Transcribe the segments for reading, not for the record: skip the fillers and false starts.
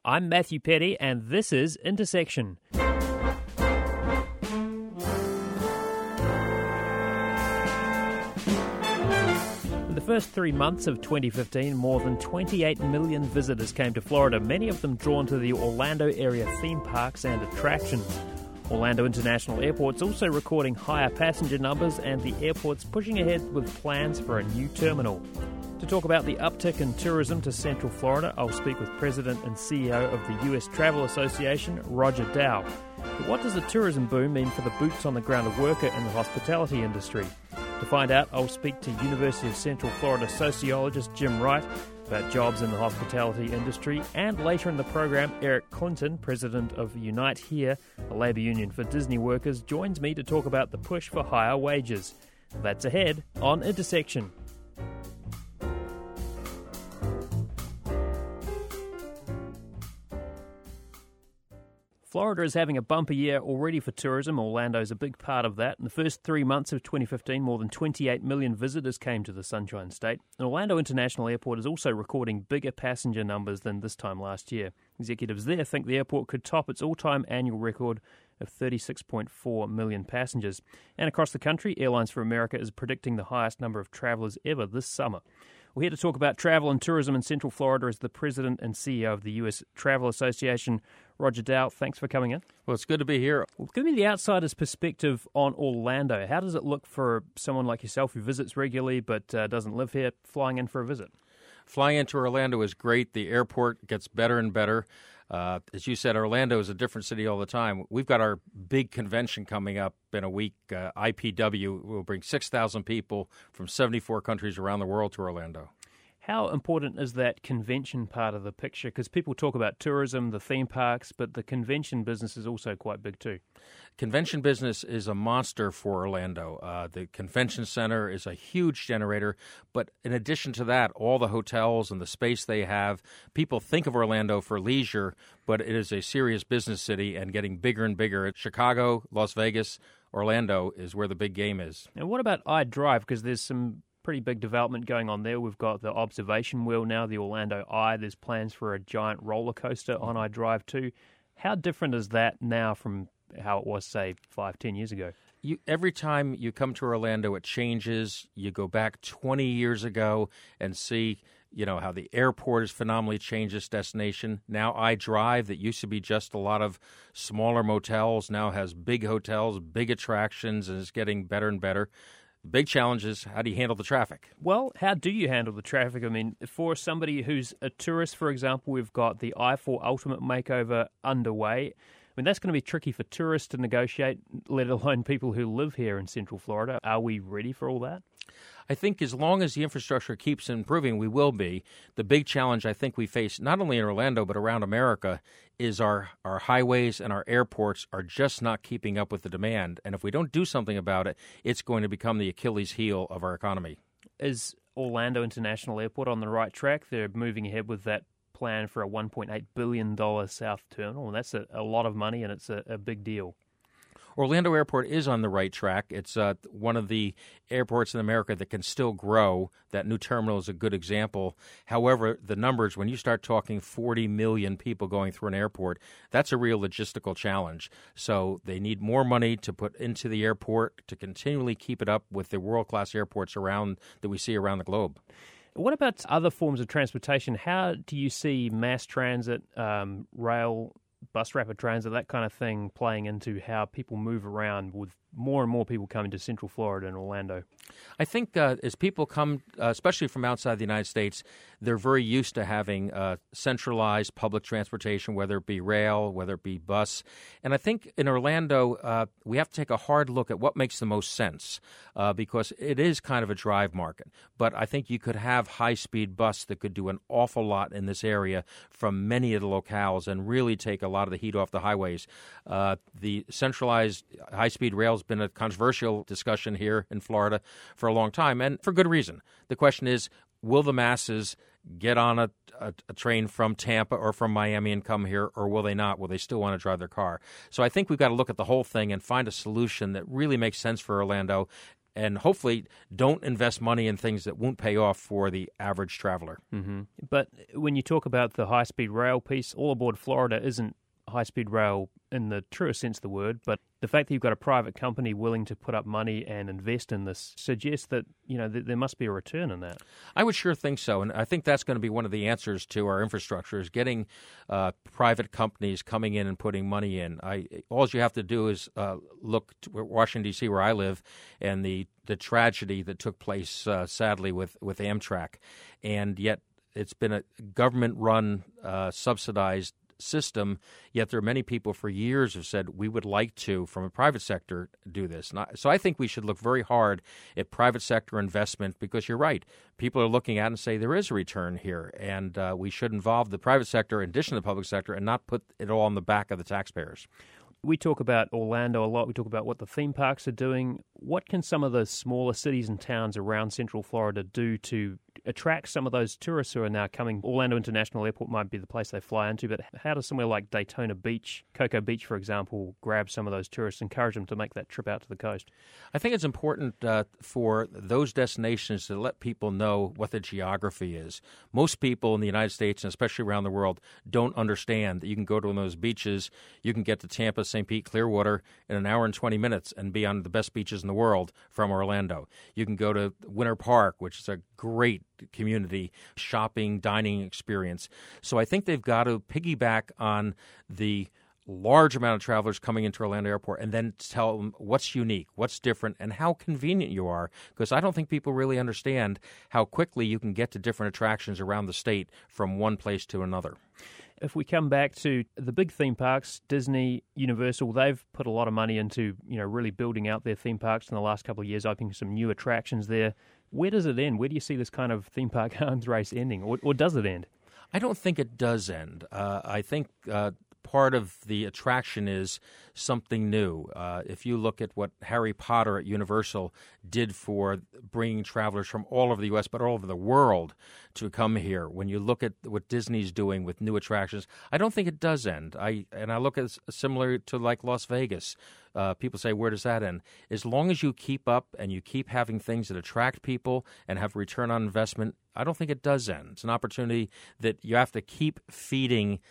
I'm Matthew Petty, and this is Intersection. In the first 3 months of 2015, more than 28 million visitors came to Florida, many of them drawn to the Orlando area theme parks and attractions. Orlando International Airport's also recording higher passenger numbers, and the airport's pushing ahead with plans for a new terminal. To talk about the uptick in tourism to Central Florida, I'll speak with President and CEO of the US Travel Association, Roger Dow. But what does a tourism boom mean for the boots-on-the-ground worker in the hospitality industry? To find out, I'll speak to University of Central Florida sociologist Jim Wright about jobs in the hospitality industry, and later in the program, Eric Clinton, president of Unite Here, a labour union for Disney workers, joins me to talk about the push for higher wages. That's ahead on Intersection. Florida is having a bumper year already for tourism. Orlando's a big part of that. In the first 3 months of 2015, more than 28 million visitors came to the Sunshine State. And Orlando International Airport is also recording bigger passenger numbers than this time last year. Executives there think the airport could top its all-time annual record of 36.4 million passengers. And across the country, Airlines for America is predicting the highest number of travellers ever this summer. We're here to talk about travel and tourism in Central Florida as the president and CEO of the US Travel Association, Roger Dow. Thanks for coming in. Well, it's good to be here. Well, give me the outsider's perspective on Orlando. How does it look for someone like yourself who visits regularly but doesn't live here, flying in for a visit? Flying into Orlando is great. The airport gets better and better. As you said, Orlando is a different city all the time. We've got our big convention coming up in a week. IPW will bring 6,000 people from 74 countries around the world to Orlando. How important is that convention part of the picture? Because people talk about tourism, the theme parks, but the convention business is also quite big too. Convention business is a monster for Orlando. The convention center is a huge generator, but in addition to that, all the hotels and the space they have, people think of Orlando for leisure, but it is a serious business city and getting bigger and bigger. Chicago, Las Vegas, Orlando is where the big game is. And what about iDrive? Because there's some pretty big development going on there. We've got the observation wheel now, the Orlando Eye. There's plans for a giant roller coaster on iDrive too. How different is that now from how it was, say, 5-10 years ago? Every time you come to Orlando, it changes. You go back 20 years ago and see, how the airport has phenomenally changed this destination. Now iDrive, that used to be just a lot of smaller motels, now has big hotels, big attractions, and is getting better and better. The big challenge is, how do you handle the traffic? Well, how do you handle the traffic? I mean, for somebody who's a tourist, for example, we've got the I-4 Ultimate Makeover underway. I mean, that's going to be tricky for tourists to negotiate, let alone people who live here in Central Florida. Are we ready for all that? I think as long as the infrastructure keeps improving, we will be. The big challenge I think we face, not only in Orlando but around America, is our highways and our airports are just not keeping up with the demand. And if we don't do something about it, it's going to become the Achilles heel of our economy. Is Orlando International Airport on the right track? They're moving ahead with that plan for a $1.8 billion South Terminal, and that's a lot of money, and it's a big deal. Orlando Airport is on the right track. It's one of the airports in America that can still grow. That new terminal is a good example. However, the numbers, when you start talking 40 million people going through an airport, that's a real logistical challenge. So they need more money to put into the airport to continually keep it up with the world-class airports around that we see around the globe. What about other forms of transportation? How do you see mass transit, rail, bus rapid transit, that kind of thing playing into how people move around with more and more people coming to Central Florida and Orlando? I think as people come, especially from outside the United States, they're very used to having centralized public transportation, whether it be rail, whether it be bus. And I think in Orlando, we have to take a hard look at what makes the most sense because it is kind of a drive market. But I think you could have high-speed bus that could do an awful lot in this area from many of the locales and really take a lot of the heat off the highways. The centralized high-speed rail has been a controversial discussion here in Florida for a long time, and for good reason. The question is, will the masses get on a train from Tampa or from Miami and come here, or will they not? Will they still want to drive their car? So I think we've got to look at the whole thing and find a solution that really makes sense for Orlando and hopefully don't invest money in things that won't pay off for the average traveler. Mm-hmm. But when you talk about the high-speed rail piece, All Aboard Florida isn't high-speed rail in the truest sense of the word, but the fact that you've got a private company willing to put up money and invest in this suggests that, there must be a return in that. I would sure think so, and I think that's going to be one of the answers to our infrastructure is getting private companies coming in and putting money in. All you have to do is look to Washington, D.C., where I live, and the tragedy that took place, sadly, with Amtrak, and yet it's been a government-run, subsidized system, yet there are many people for years have said we would like to, from a private sector, do this. So I think we should look very hard at private sector investment because you're right. People are looking at it and say there is a return here, and we should involve the private sector in addition to the public sector and not put it all on the back of the taxpayers. We talk about Orlando a lot. We talk about what the theme parks are doing. What can some of the smaller cities and towns around Central Florida do to attract some of those tourists who are now coming? Orlando International Airport might be the place they fly into, but how does somewhere like Daytona Beach, Cocoa Beach, for example, grab some of those tourists, encourage them to make that trip out to the coast? I think it's important for those destinations to let people know what the geography is. Most people in the United States, and especially around the world, don't understand that you can go to one of those beaches, you can get to Tampa, St. Pete, Clearwater in an hour and 20 minutes and be on the best beaches in the world from Orlando. You can go to Winter Park, which is a great community shopping, dining experience. So I think they've got to piggyback on the large amount of travelers coming into Orlando Airport and then tell them what's unique, what's different, and how convenient you are, because I don't think people really understand how quickly you can get to different attractions around the state from one place to another. If we come back to the big theme parks, Disney, Universal, they've put a lot of money into, really building out their theme parks in the last couple of years, opening some new attractions there. Where does it end? Where do you see this kind of theme park arms race ending, or does it end? I don't think it does end. I think part of the attraction is something new. If you look at what Harry Potter at Universal did for bringing travelers from all over the U.S., but all over the world to come here, when you look at what Disney's doing with new attractions, I don't think it does end. I look at it similar to like Las Vegas. People say, where does that end? As long as you keep up and you keep having things that attract people and have return on investment, I don't think it does end. It's an opportunity that you have to keep feeding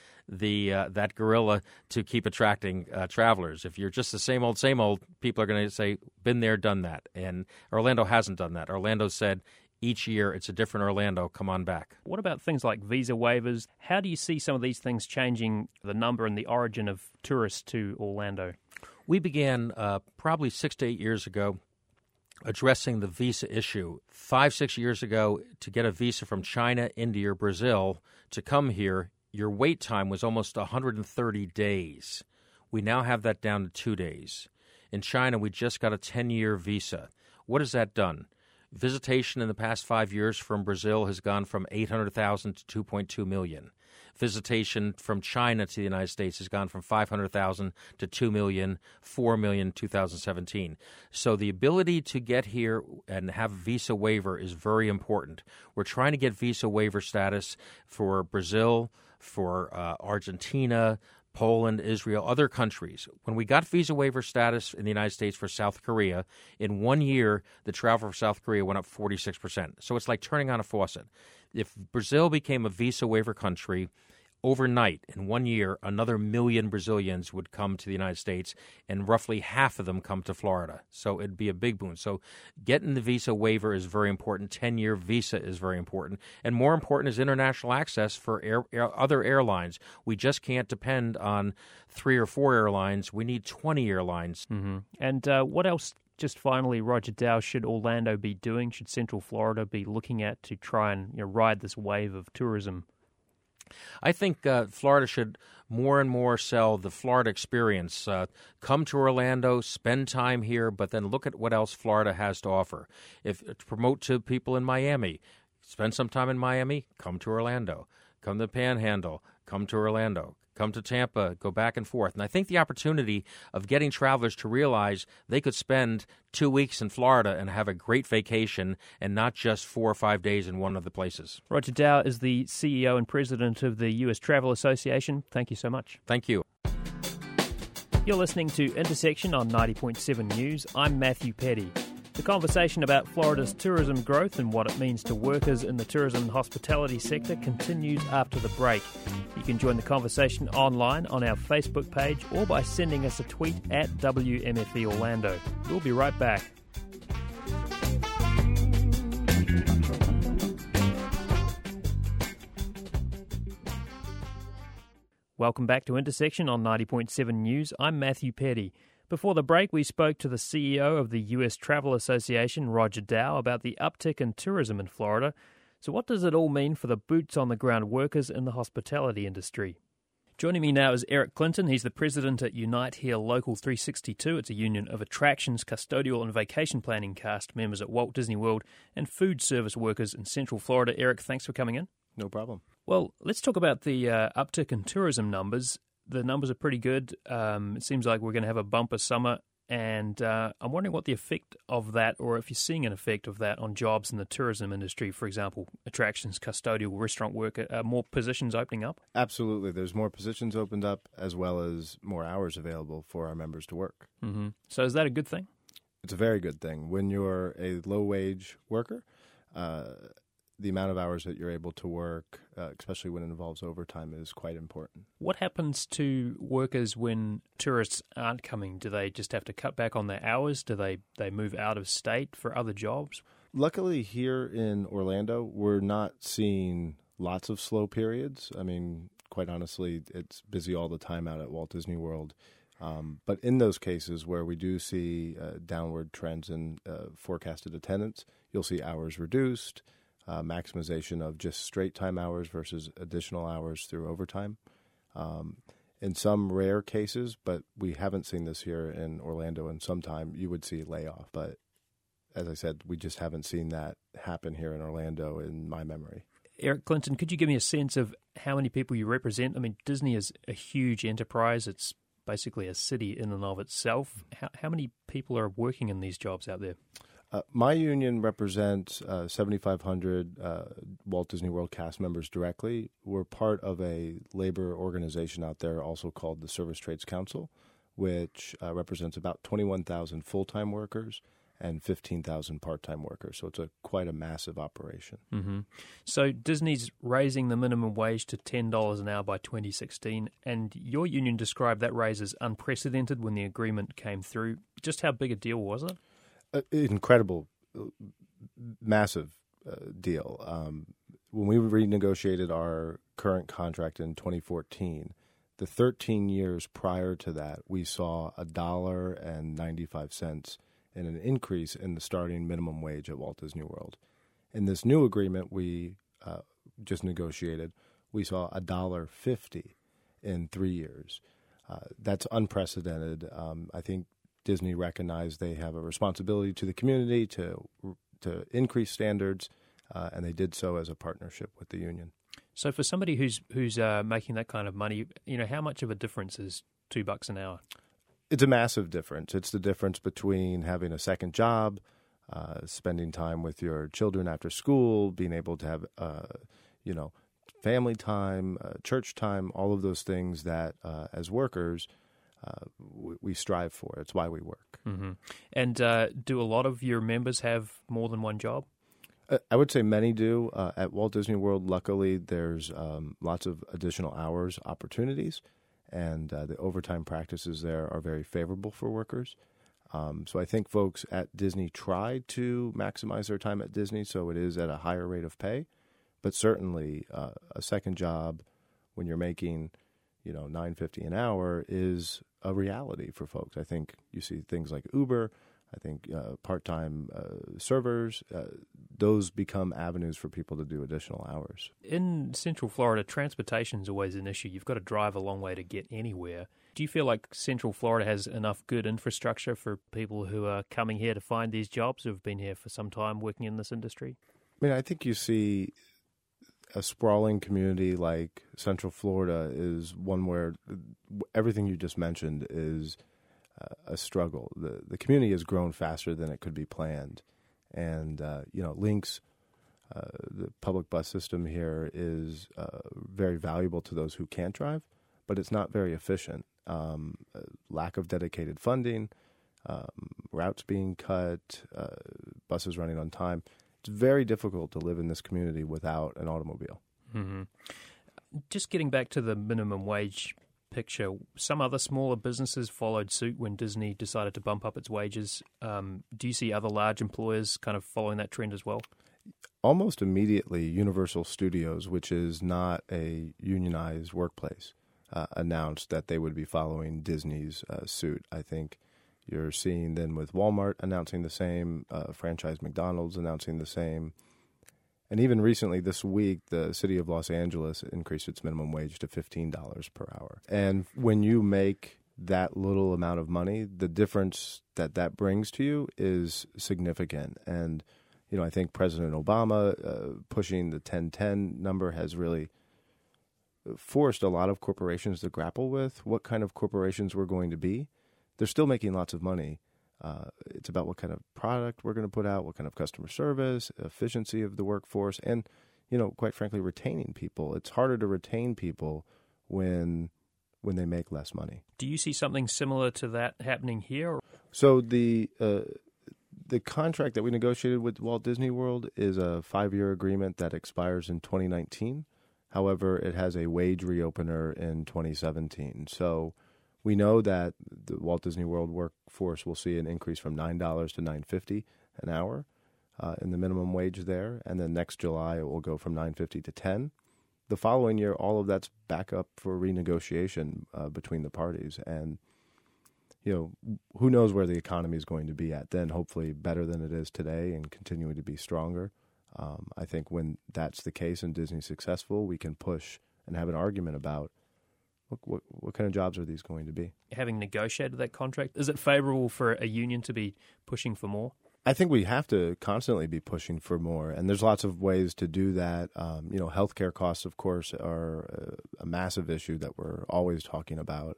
that gorilla to keep attracting travelers. If you're just the same old, people are going to say, been there, done that. And Orlando hasn't done that. Orlando said, each year it's a different Orlando, come on back. What about things like visa waivers? How do you see some of these things changing the number and the origin of tourists to Orlando? We began probably 6 to 8 years ago addressing the visa issue. 5-6 years ago, to get a visa from China, India, or Brazil to come here, your wait time was almost 130 days. We now have that down to 2 days. In China, we just got a 10-year visa. What has that done? Visitation in the past 5 years from Brazil has gone from 800,000 to 2.2 million. Visitation from China to the United States has gone from 500,000 to 2 million, 4 million in 2017. So the ability to get here and have visa waiver is very important. We're trying to get visa waiver status for Brazil, for Argentina, Poland, Israel, other countries. When we got visa waiver status in the United States for South Korea, in 1 year, the travel for South Korea went up 46%. So it's like turning on a faucet. If Brazil became a visa waiver country, overnight, in 1 year, another 1 million Brazilians would come to the United States, and roughly half of them come to Florida. So it'd be a big boon. So getting the visa waiver is very important. 10-year visa is very important. And more important is international access for other airlines. We just can't depend on 3 or 4 airlines. We need 20 airlines. Mm-hmm. And what else, just finally, Roger Dow, should Orlando be doing? Should Central Florida be looking at to try and ride this wave of tourism? I think Florida should more and more sell the Florida experience. Come to Orlando, spend time here, but then look at what else Florida has to offer. If to promote to people in Miami, spend some time in Miami, come to Orlando. Come to the Panhandle, come to Orlando. Come to Tampa, go back and forth. And I think the opportunity of getting travelers to realize they could spend 2 weeks in Florida and have a great vacation and not just 4 or 5 days in one of the places. Roger Dow is the CEO and president of the U.S. Travel Association. Thank you so much. Thank you. You're listening to Intersection on 90.7 News. I'm Matthew Petty. The conversation about Florida's tourism growth and what it means to workers in the tourism and hospitality sector continues after the break. You can join the conversation online on our Facebook page or by sending us a tweet at WMFE Orlando. We'll be right back. Welcome back to Intersection on 90.7 News. I'm Matthew Petty. Before the break, we spoke to the CEO of the US Travel Association, Roger Dow, about the uptick in tourism in Florida. So what does it all mean for the boots-on-the-ground workers in the hospitality industry? Joining me now is Eric Clinton. He's the president at Unite Here Local 362. It's a union of attractions, custodial and vacation planning cast members at Walt Disney World and food service workers in Central Florida. Eric, thanks for coming in. No problem. Well, let's talk about the uptick in tourism numbers. The numbers are pretty good. It seems like we're going to have a bumper summer, and I'm wondering what the effect of that, or if you're seeing an effect of that on jobs in the tourism industry, for example, attractions, custodial, restaurant work, more positions opening up? Absolutely. There's more positions opened up as well as more hours available for our members to work. Mm-hmm. So is that a good thing? It's a very good thing. When you're a low-wage worker, the amount of hours that you're able to work, especially when it involves overtime, is quite important. What happens to workers when tourists aren't coming? Do they just have to cut back on their hours? Do they move out of state for other jobs? Luckily, here in Orlando, we're not seeing lots of slow periods. I mean, quite honestly, it's busy all the time out at Walt Disney World. But in those cases where we do see downward trends in forecasted attendance, you'll see hours reduced, maximization of just straight time hours versus additional hours through overtime. In some rare cases, but we haven't seen this here in Orlando in some time, you would see layoff. But as I said, we just haven't seen that happen here in Orlando in my memory. Eric Clinton, could you give me a sense of how many people you represent? I mean, Disney is a huge enterprise. It's basically a city in and of itself. How many people are working in these jobs out there? My union represents 7,500 Walt Disney World cast members directly. We're part of a labor organization out there also called the Service Trades Council, which represents about 21,000 full-time workers and 15,000 part-time workers. So it's quite a massive operation. Mm-hmm. So Disney's raising the minimum wage to $10 an hour by 2016, and your union described that raise as unprecedented when the agreement came through. Just how big a deal was it? Incredible, massive deal. When we renegotiated our current contract in 2014, the 13 years prior to that, we saw $1.95 in an increase in the starting minimum wage at Walt Disney World. In this new agreement we just negotiated, we saw $1.50 in 3 years. That's unprecedented. I think Disney recognized they have a responsibility to the community to increase standards, and they did so as a partnership with the union. So for somebody who's making that kind of money, how much of a difference is $2 an hour? It's a massive difference. It's the difference between having a second job, spending time with your children after school, being able to have, family time, church time, all of those things that as workers we strive for. It's why we work. Mm-hmm. And do a lot of your members have more than one job? I would say many do. At Walt Disney World, luckily, there's lots of additional hours opportunities, and the overtime practices there are very favorable for workers. So I think folks at Disney try to maximize their time at Disney, so it is at a higher rate of pay. But certainly a second job when you're making $9.50 an hour is a reality for folks. I think you see things like Uber, I think part-time servers, those become avenues for people to do additional hours. In Central Florida, transportation is always an issue. You've got to drive a long way to get anywhere. Do you feel like Central Florida has enough good infrastructure for people who are coming here to find these jobs, who have been here for some time working in this industry? I mean, I think you see a sprawling community like Central Florida is one where everything you just mentioned is a struggle. The community has grown faster than it could be planned. And, Lynx, the public bus system here is very valuable to those who can't drive, but it's not very efficient. Lack of dedicated funding, routes being cut, buses running on time. It's very difficult to live in this community without an automobile. Mm-hmm. Just getting back to the minimum wage picture, some other smaller businesses followed suit when Disney decided to bump up its wages. Do you see other large employers kind of following that trend as well? Almost immediately, Universal Studios, which is not a unionized workplace, announced that they would be following Disney's suit. I think you're seeing then with Walmart announcing the same, franchise McDonald's announcing the same. And even recently, this week, the city of Los Angeles increased its minimum wage to $15 per hour. And when you make that little amount of money, the difference that brings to you is significant. And, I think President Obama pushing the 1010 number has really forced a lot of corporations to grapple with what kind of corporations we're going to be. They're still making lots of money. It's about what kind of product we're going to put out, what kind of customer service, efficiency of the workforce, and, quite frankly, retaining people. It's harder to retain people when they make less money. Do you see something similar to that happening here? So the contract that we negotiated with Walt Disney World is a 5-year agreement that expires in 2019. However, it has a wage reopener in 2017. So we know that the Walt Disney World workforce will see an increase from $9 to $9.50 an hour in the minimum wage there, and then next July it will go from $9.50 to $10. The following year, all of that's back up for renegotiation between the parties, and who knows where the economy is going to be at then? Hopefully, better than it is today, and continuing to be stronger. I think when that's the case and Disney's successful, we can push and have an argument about what kind of jobs are these going to be? Having negotiated that contract, is it favorable for a union to be pushing for more? I think we have to constantly be pushing for more, and there's lots of ways to do that. Healthcare costs, of course, are a massive issue that we're always talking about.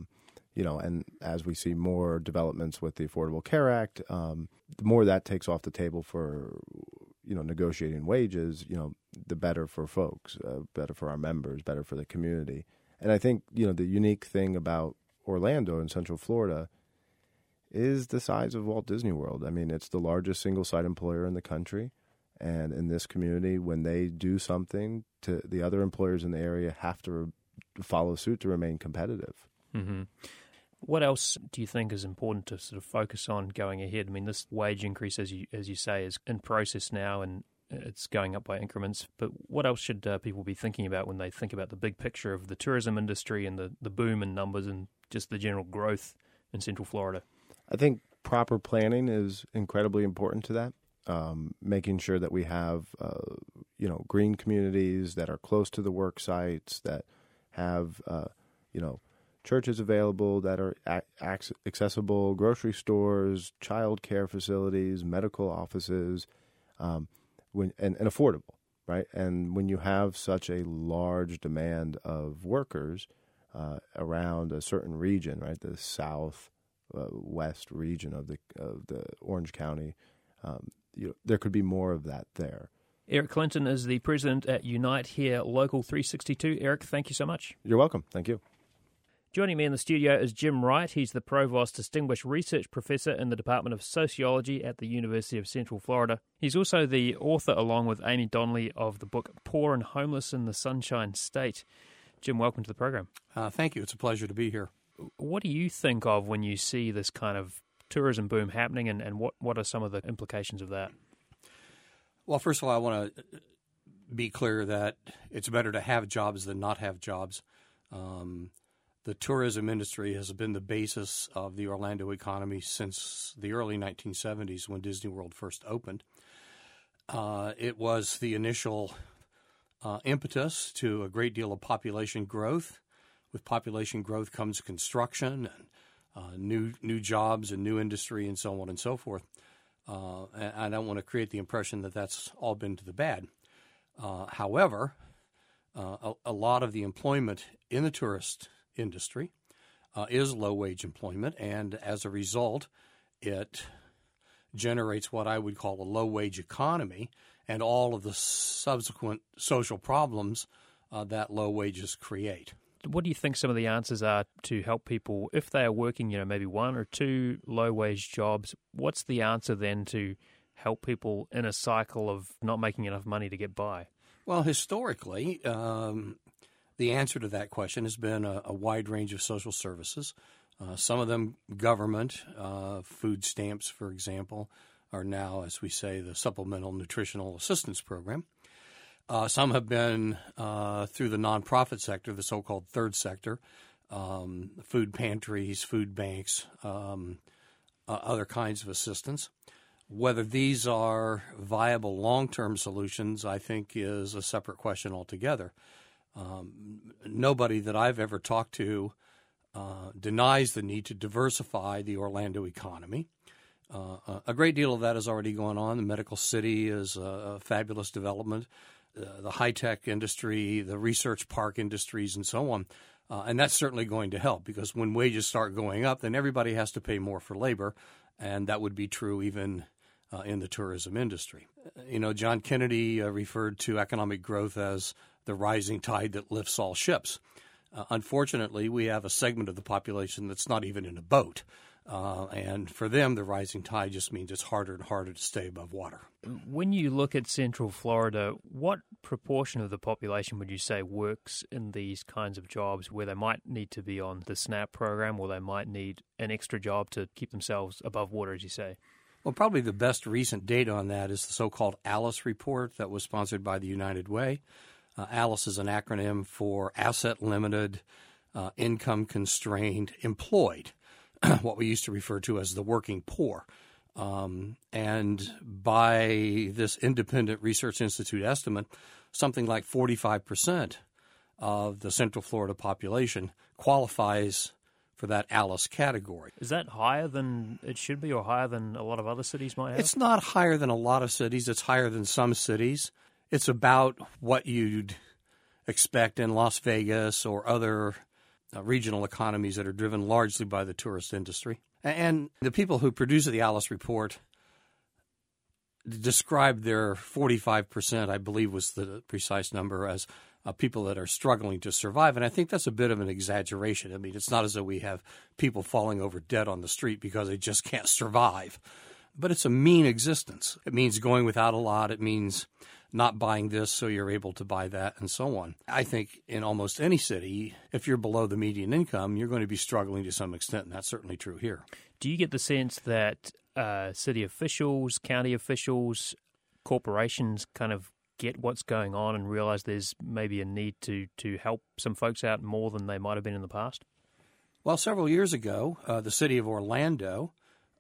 And as we see more developments with the Affordable Care Act, the more that takes off the table for negotiating wages, the better for folks, better for our members, better for the community. And I think, the unique thing about Orlando in Central Florida is the size of Walt Disney World. I mean, it's the largest single-site employer in the country. And in this community, when they do something, the other employers in the area have to follow suit to remain competitive. Mm-hmm. What else do you think is important to sort of focus on going ahead? I mean, this wage increase, as you say, is in process now, and it's going up by increments. But what else should people be thinking about when they think about the big picture of the tourism industry and the boom in numbers and just the general growth in Central Florida? I think proper planning is incredibly important to that. Making sure that we have, green communities that are close to the work sites, that have, churches available, that are accessible, grocery stores, child care facilities, medical offices, and affordable, right? And when you have such a large demand of workers around a certain region, right, the southwest region of the Orange County, there could be more of that there. Eric Clinton is the president at Unite Here Local 362. Eric, thank you so much. You're welcome. Thank you. Joining me in the studio is Jim Wright. He's the Provost Distinguished Research Professor in the Department of Sociology at the University of Central Florida. He's also the author, along with Amy Donnelly, of the book Poor and Homeless in the Sunshine State. Jim, welcome to the program. Thank you. It's a pleasure to be here. What do you think of when you see this kind of tourism boom happening, and what are some of the implications of that? Well, first of all, I want to be clear that it's better to have jobs than not have jobs. The tourism industry has been the basis of the Orlando economy since the early 1970s when Disney World first opened. It was the initial impetus to a great deal of population growth. With population growth comes construction and new jobs and new industry and so on and so forth. And I don't want to create the impression that that's all been to the bad. However, a lot of the employment in the tourist industry is low-wage employment, and as a result, it generates what I would call a low-wage economy and all of the subsequent social problems that low wages create. What do you think some of the answers are to help people if they are working, maybe one or two low-wage jobs? What's the answer then to help people in a cycle of not making enough money to get by? Well, historically, the answer to that question has been a wide range of social services. Some of them government, food stamps, for example, are now, as we say, the Supplemental Nutritional Assistance Program. Some have been through the nonprofit sector, the so-called third sector, food pantries, food banks, other kinds of assistance. Whether these are viable long-term solutions, I think, is a separate question altogether. Nobody that I've ever talked to denies the need to diversify the Orlando economy. A great deal of that has already gone on. The medical city is a fabulous development. The high-tech industry, the research park industries, and so on. And that's certainly going to help because when wages start going up, then everybody has to pay more for labor, and that would be true even in the tourism industry. John Kennedy referred to economic growth as the rising tide that lifts all ships. Unfortunately, we have a segment of the population that's not even in a boat. And for them, the rising tide just means it's harder and harder to stay above water. When you look at Central Florida, what proportion of the population would you say works in these kinds of jobs where they might need to be on the SNAP program or they might need an extra job to keep themselves above water, as you say? Well, probably the best recent data on that is the so-called ALICE report that was sponsored by the United Way. ALICE is an acronym for Asset Limited, Income Constrained, Employed. What we used to refer to as the working poor. And by this Independent Research Institute estimate, something like 45% of the Central Florida population qualifies for that ALICE category. Is that higher than it should be or higher than a lot of other cities might have? It's not higher than a lot of cities. It's higher than some cities. It's about what you'd expect in Las Vegas or other regional economies that are driven largely by the tourist industry. And the people who produce the ALICE report described their 45%, I believe was the precise number, as people that are struggling to survive. And I think that's a bit of an exaggeration. I mean, it's not as though we have people falling over dead on the street because they just can't survive. But it's a mean existence. It means going without a lot. It means not buying this so you're able to buy that, and so on. I think in almost any city, if you're below the median income, you're going to be struggling to some extent, and that's certainly true here. Do you get the sense that city officials, county officials, corporations kind of get what's going on and realize there's maybe a need to help some folks out more than they might have been in the past? Well, several years ago, the city of Orlando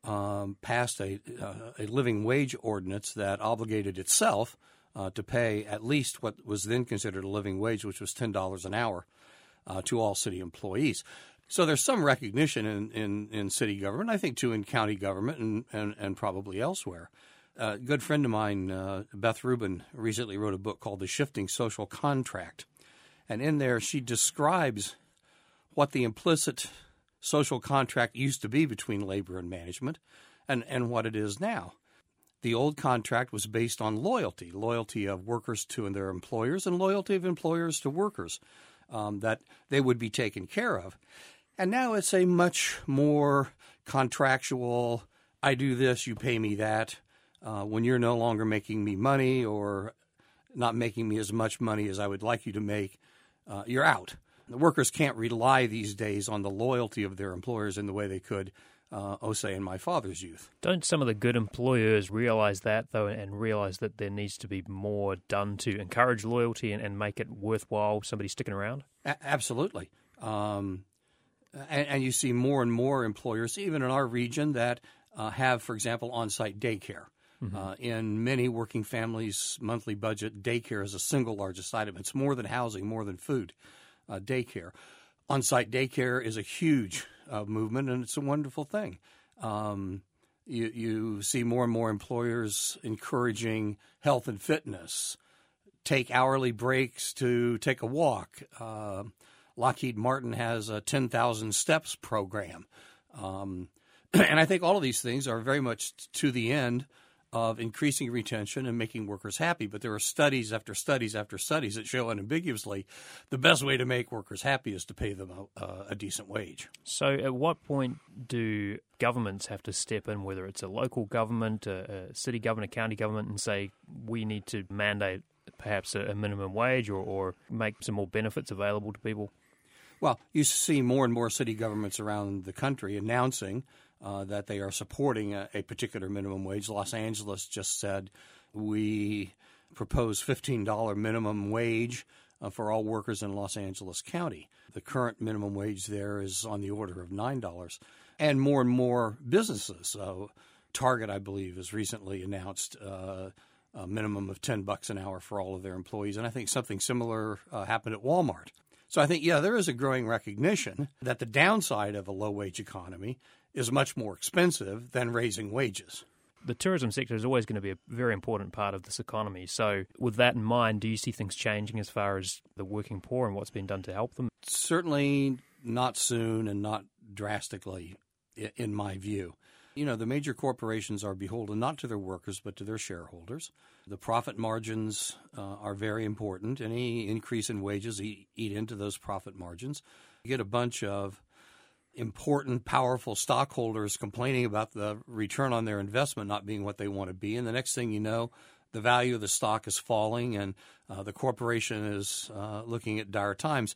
passed a living wage ordinance that obligated itself to pay at least what was then considered a living wage, which was $10 an hour, to all city employees. So there's some recognition in city government, I think, too, in county government and probably elsewhere. A good friend of mine, Beth Rubin, recently wrote a book called The Shifting Social Contract. And in there she describes what the implicit social contract used to be between labor and management and what it is now. The old contract was based on loyalty of workers to their employers and loyalty of employers to workers, that they would be taken care of. And now it's a much more contractual, I do this, you pay me that. When you're no longer making me money or not making me as much money as I would like you to make, you're out. The workers can't rely these days on the loyalty of their employers in the way they could say in my father's youth. Don't some of the good employers realize that, though, and realize that there needs to be more done to encourage loyalty and make it worthwhile somebody sticking around? Absolutely. And you see more and more employers, even in our region, that have, for example, on-site daycare. Mm-hmm. In many working families' monthly budget, daycare is the single largest item. It's more than housing, more than food, daycare. On-site daycare is a huge movement, and it's a wonderful thing. You see more and more employers encouraging health and fitness, take hourly breaks to take a walk. Lockheed Martin has a 10,000 steps program. And I think all of these things are very much to the end of increasing retention and making workers happy. But there are studies after studies after studies that show unambiguously the best way to make workers happy is to pay them a decent wage. So at what point do governments have to step in, whether it's a local government, a city government, a county government, and say we need to mandate perhaps a minimum wage or make some more benefits available to people? Well, you see more and more city governments around the country announcing that they are supporting a particular minimum wage. Los Angeles just said we propose $15 minimum wage for all workers in Los Angeles County. The current minimum wage there is on the order of $9. And more businesses. Target, I believe, has recently announced a minimum of $10 an hour for all of their employees. And I think something similar happened at Walmart. So I think, there is a growing recognition that the downside of a low-wage economy is much more expensive than raising wages. The tourism sector is always going to be a very important part of this economy. So with that in mind, do you see things changing as far as the working poor and what's been done to help them? Certainly not soon and not drastically, in my view. The major corporations are beholden not to their workers but to their shareholders. The profit margins are very important. Any increase in wages eat into those profit margins. You get a bunch of important, powerful stockholders complaining about the return on their investment not being what they want to be. And the next thing you know, the value of the stock is falling and the corporation is looking at dire times.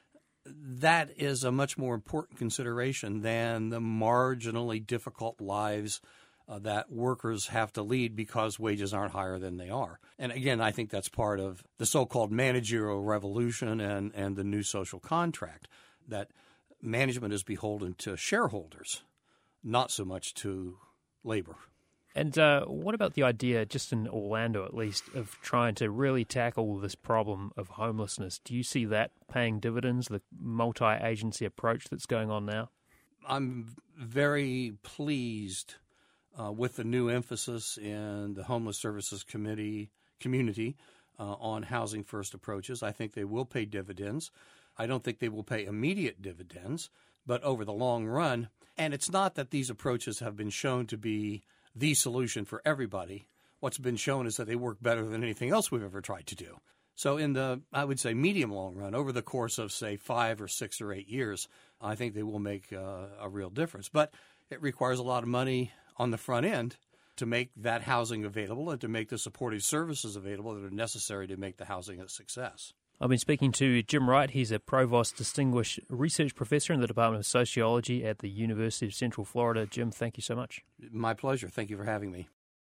That is a much more important consideration than the marginally difficult lives that workers have to lead because wages aren't higher than they are. And again, I think that's part of the so-called managerial revolution and the new social contract, that management is beholden to shareholders, not so much to labor. And what about the idea, just in Orlando at least, of trying to really tackle this problem of homelessness? Do you see that paying dividends, the multi-agency approach that's going on now? I'm very pleased with the new emphasis in the Homeless Services community on housing first approaches. I think they will pay dividends. I don't think they will pay immediate dividends, but over the long run. And it's not that these approaches have been shown to be the solution for everybody. What's been shown is that they work better than anything else we've ever tried to do. So in the, I would say, medium-long run, over the course of, say, 5 or 6 or 8 years, I think they will make a real difference. But it requires a lot of money on the front end to make that housing available and to make the supportive services available that are necessary to make the housing a success. I've been speaking to Jim Wright. He's a Provost Distinguished Research Professor in the Department of Sociology at the University of Central Florida. Jim, thank you so much. My pleasure. Thank you for having me.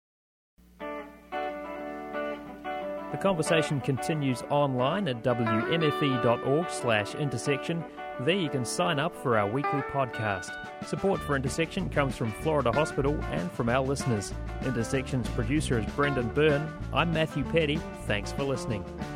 The conversation continues online at wmfe.org/intersection. There you can sign up for our weekly podcast. Support for Intersection comes from Florida Hospital and from our listeners. Intersection's producer is Brendan Byrne. I'm Matthew Petty. Thanks for listening.